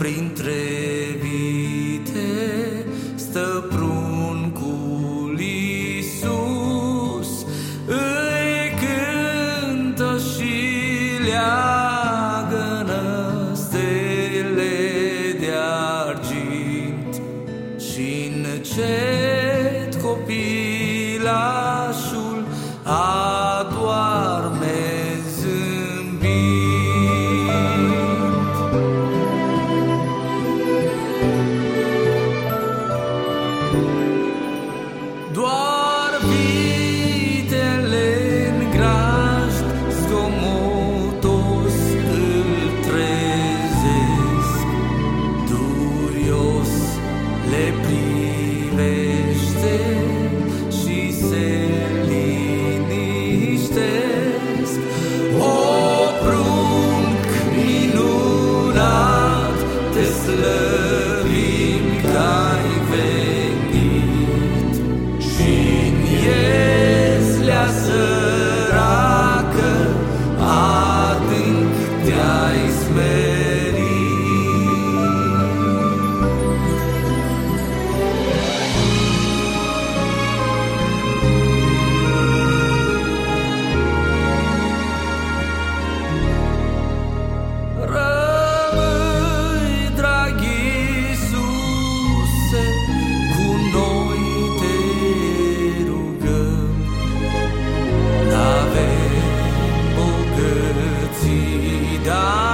printre vite stă pruncul Iisus, îi cântă și leagănă stele de argint și încet copilașul adoarme zâmbind. Doar vitele în grajd zgomotos îl trezesc, duios le privește și se liniștesc. O prunc minunat, te slăvim că-ai venit și-n ieslea săracă adânc te-ai smerit. Rămâi, drag Iisuse, cu noi te rugăm. N-avem bogății, dar